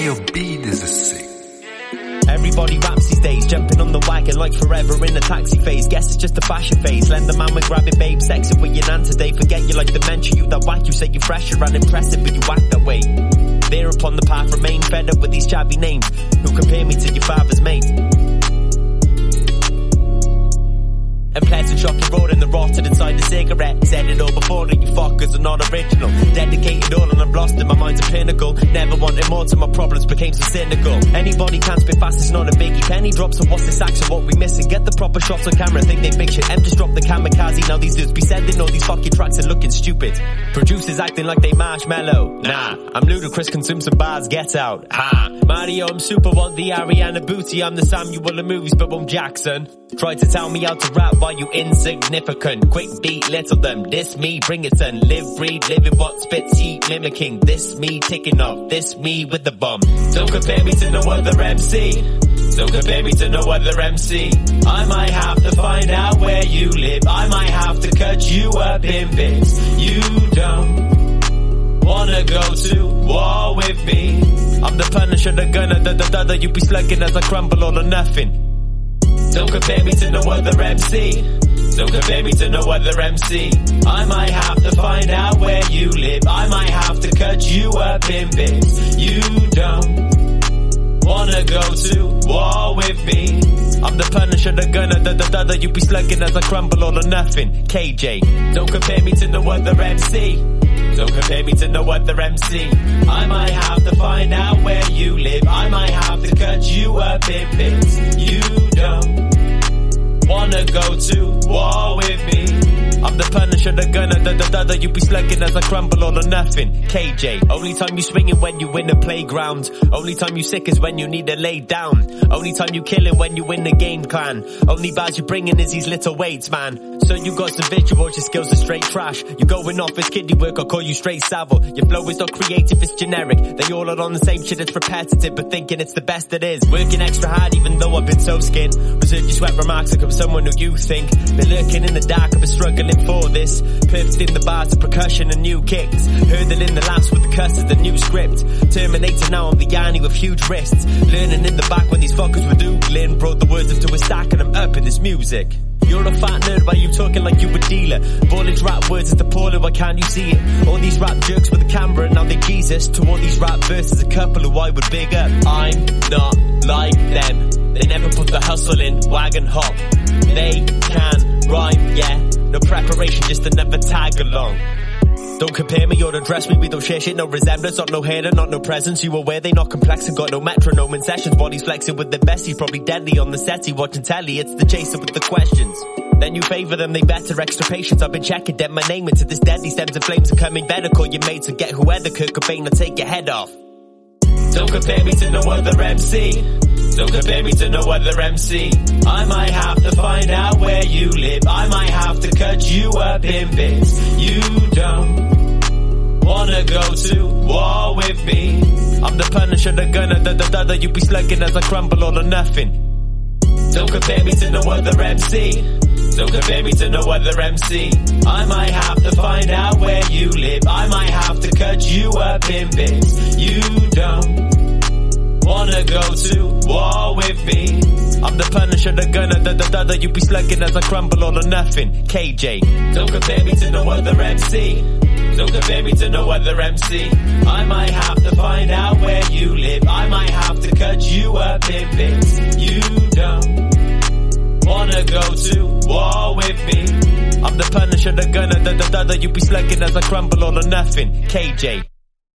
your beat is a sick. Everybody raps these days, jumping on the wagon like forever in a taxi phase. Guess it's just a fashion phase. Lend the man with grabbing babe, sexing with your nan today. Forget you like dementia, you that whack. You say you're fresher and impressive, but you act that way. There upon the path, remain fed up with these chabby names who compare me to your father's mate. A pleasant shocking road in the rotted inside the cigarette. Said it all before that you fuckers are not original. Dedicated all and I'm lost in my mind's a pinnacle. Never wanted more till my problems became so cynical. Anybody can spit fast, it's not a biggie. Penny drops, so what's this action, what we missing? Get the proper shots on camera, think they big shit. M just drop the kamikaze, now these dudes be sending all these fucking tracks and looking stupid. Producers acting like they marshmallow. Nah, I'm ludicrous, consume some bars, get out. Ha, Mario, I'm super, want the Ariana Booty. I'm the Samuel of movies, but Boom Jackson. Try to tell me how to rap while you insignificant. Quick beat, little them. This me, bring it son. Live, breathe, living what spits, heat, mimicking. This me, ticking off. This me with the bomb. Don't compare me to no other MC. Don't compare me to no other MC. I might have to find out where you live. I might have to cut you up in bits. You don't wanna go to war with me. I'm the Punisher, the gunner, the you be slugging as I crumble all or nothing. Don't compare me to no other MC. Don't compare me to no other MC. I might have to find out where you live. I might have to cut you up in bits. You don't wanna go to war with me. I'm the Punisher, the gunner, the you be slugging as I crumble all or nothing. KJ. Don't compare me to no other MC. Don't compare me to no other MC. I might have to find out where you live. I might have to cut you up in bits. You don't wanna go to war with me. I'm the Punisher, the gunner, the you be slugging as I crumble all or nothing. KJ. Only time you swinging when you in the playground. Only time you sick is when you need to lay down. Only time you killing when you win the game clan. Only bars you bringing is these little weights, man. So you got some visuals, your skills are straight trash. You going off as kiddie work, I'll call you straight Savile. Your flow is not creative, it's generic. They all are on the same shit, it's repetitive, but thinking it's the best it is. Working extra hard even though I've been so skinned. Reserve your sweat remarks like I'm someone who you think. Been lurking in the dark, I've been struggling for this. Perfect in the bars, the percussion and new kicks. Hurdling the laughs with the curses, the new script. Terminator now, I'm the Yanni with huge wrists. Learning in the back when these fuckers were doodling. Brought the words into a stack and I'm up in this music. You're a fat nerd, why you talking like you a dealer? Ballage rap words is appalling, why can't you see it? All these rap jerks with a camera and now they Jesus. To all these rap verses, a couple who I would big up. I'm not like them. They never put the hustle in, wagon hop. They can rhyme, yeah. No preparation, just another tag along. Don't compare me or address me, we don't share shit, no resemblance, not no hair and not no presence. You aware they not complex and got no metronome in sessions. Bodies flexing with their besties, probably deadly on the setty, watching telly, it's the chaser with the questions. Then you favour them, they better, extra patience. I've been checking them, my name into this deadly stems and flames are coming better. Call your mates and get whoever Kurt Cobain or take your head off. Don't compare me to no other MC. Don't compare me to no other MC. I might have to find out where you live. I might have to cut you up in bits. You don't wanna go to war with me. I'm the Punisher, the gunner, the you be slugging as I crumble all or nothing. Don't compare me to no other MC. Don't compare me to no other MC. I might have to find out where you live. I might have to cut you up in bits. You don't wanna go to war with me. I'm the Punisher, the gunner, the you be slugging as I crumble all or nothing. KJ. Don't compare me to no other MC. Don't compare me to no other MC. I might have to find out where you live. I might have to cut you up in bits. You don't wanna go to war with me. I'm the Punisher, the gunner, the you be slugging as I crumble all or nothing. KJ.